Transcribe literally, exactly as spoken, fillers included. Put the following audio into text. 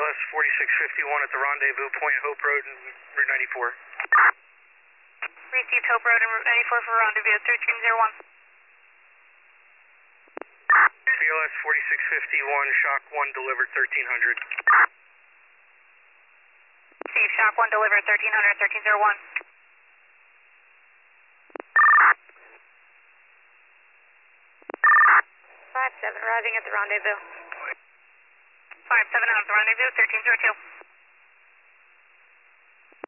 S forty-six fifty-one at the rendezvous point, Hope Road and Route ninety-four. Received Hope Road and Route ninety-four for rendezvous thirteen zero one. B L S forty-six fifty-one, Shock one delivered thirteen hundred. Steve, Shock one delivered thirteen hundred, thirteen zero one. five seven, arriving at the rendezvous. five seven at the rendezvous, thirteen zero two.